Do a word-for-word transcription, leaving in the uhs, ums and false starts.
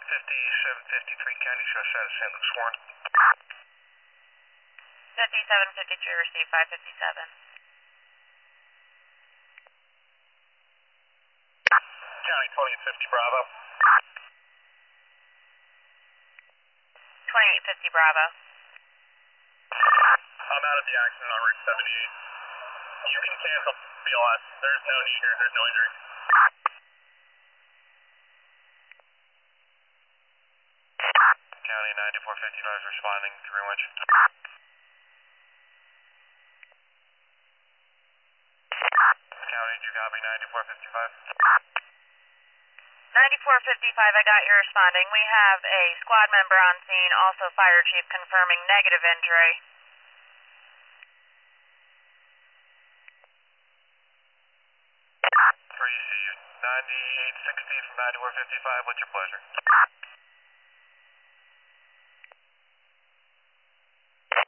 fifty-seven fifty-three County Show status, Saint Luke's Warren. fifty-seven fifty-three, receive five fifty-seven. County twenty-eight fifty Bravo. twenty-eight fifty Bravo. I'm out of the accident on Route seventy-eight. You can cancel B L S. There's no need here. There's no injury. County ninety-four fifty-five is responding. Thank you very much. County, do you copy ninety-four fifty-five? ninety-four fifty-five, I got you responding. We have a squad member on scene, also fire chief confirming negative injury. Received ninety-eight sixty from ninety-four fifty-five. What's your pleasure?